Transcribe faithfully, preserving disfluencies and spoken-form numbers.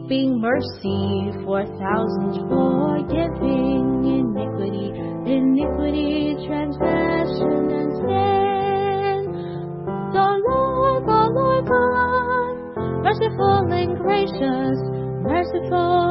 weeping mercy for thousands, forgiving iniquity, iniquity, transgression, and sin. The Lord, the Lord God, merciful and gracious, merciful